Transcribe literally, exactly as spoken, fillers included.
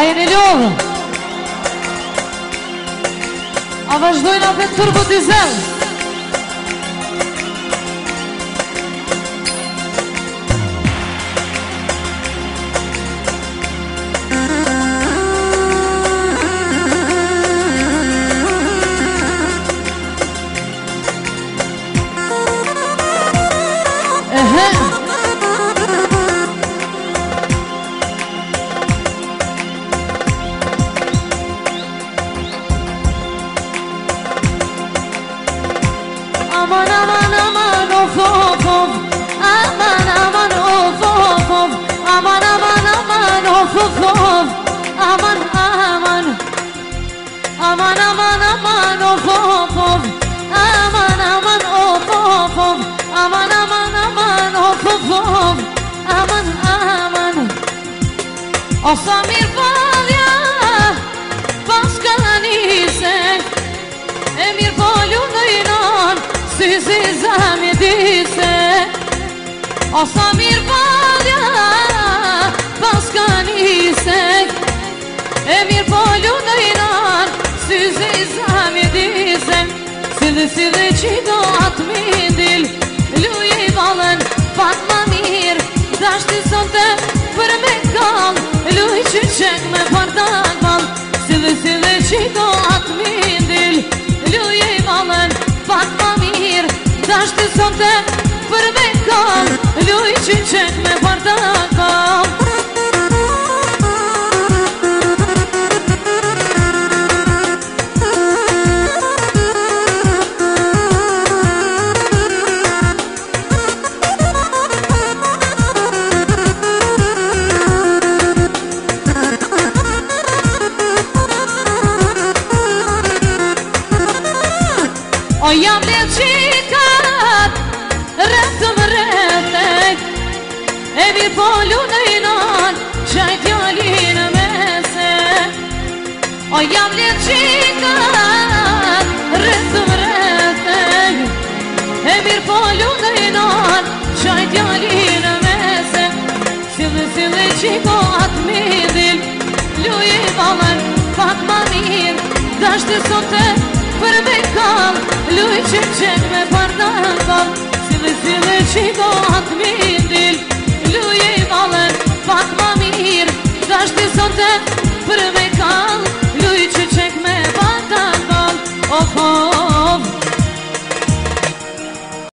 Ajeni lovë. A vazhdojnë apet turbo dizel. Aman aman aman of of of. Aman aman of of of. Aman aman aman of of of. Aman aman. Aman aman aman of of of. Aman aman of of of. Aman aman aman of of of. Aman aman. O sa mirë valja pas kanise, e mirë polu në inan si si zami dise. O sa mirë valja pas kanise, e mirë polu në inan si si zami dise. Sidhe sidhe që do atë mindil, luje i valen pak ma mirë, dashti sonte për me kall, luj që qek me bardak val. Sidhe sidhe që do atë mindil, luje i valen pak ma mirë, dashti sonte për me kall, luj që qek me bardak val. O jam le qikat, rëtëm rëtek, e mi polu në inan, qaj t'jallin mese. O jam le qikat, rëtëm rëtek, e mi polu në inan, qaj t'jallin mese. Sile sile qiko atë midil, luje i valen pak ma mirë, dashti sote për me kall, luj që qek me bardak val. Sile sile qiko atë mindil, luje i valen pak ma mirë.